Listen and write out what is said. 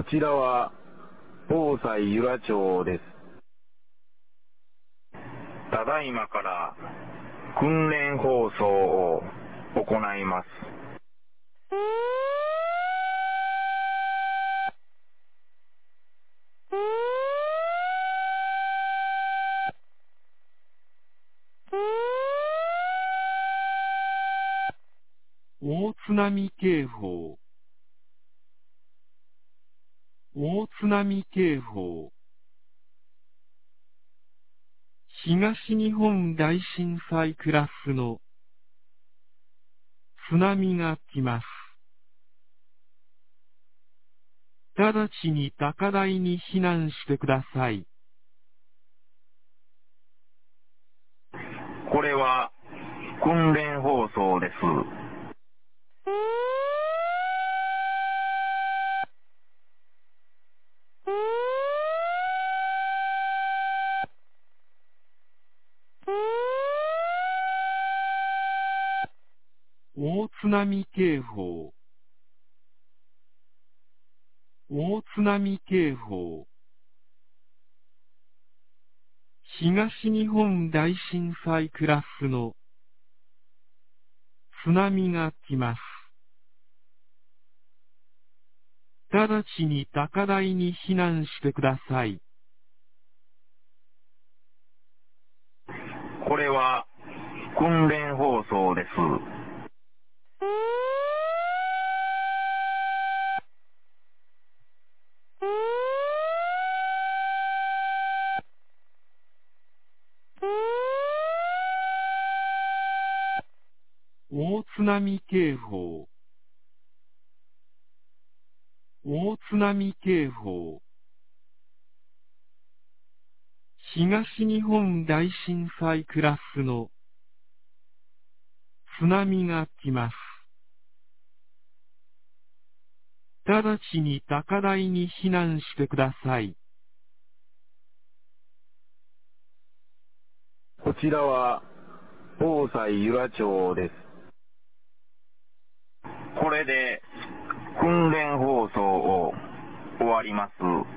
ちらは防災由良町です。ただいまから訓練放送を行います。 大津波警報、大津波警報。東日本大震災クラスの津波が来ます。直ちに高台に避難してください。 これは訓練放送です。 大津波警報、大津波警報。東日本大震災クラスの津波が来ます。直ちに高台に避難してください。 これは訓練放送です。 大津波警報、大津波警報。東日本大震災クラスの津波が来ます。直ちに高台に避難してください。 こちらは防災由良町です。これで訓練放送を終わります。